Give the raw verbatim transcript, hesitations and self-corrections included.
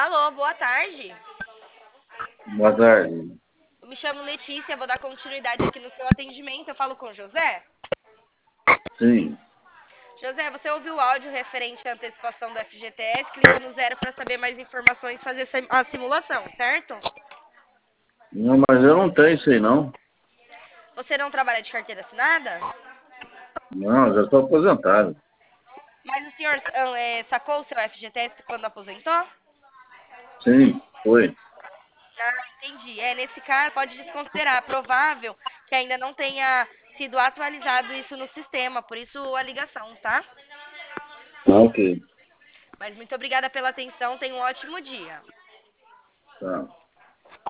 Alô, boa tarde. Boa tarde. Eu me chamo Letícia, vou dar continuidade aqui no seu atendimento. Eu falo com o José. Sim. José, você ouviu o áudio referente à antecipação do F G T S, clicou no zero para saber mais informações e fazer a simulação, certo? Não, mas eu não tenho isso aí, não. Você não trabalha de carteira assinada? Não, eu já estou aposentado. Mas o senhor ah, é, sacou o seu F G T S quando aposentou? Sim, foi. Ah, entendi. É, nesse caso, pode desconsiderar. É provável que ainda não tenha sido atualizado isso no sistema, por isso a ligação, tá? Ah, ok. Mas muito obrigada pela atenção, tenha um ótimo dia. Tá.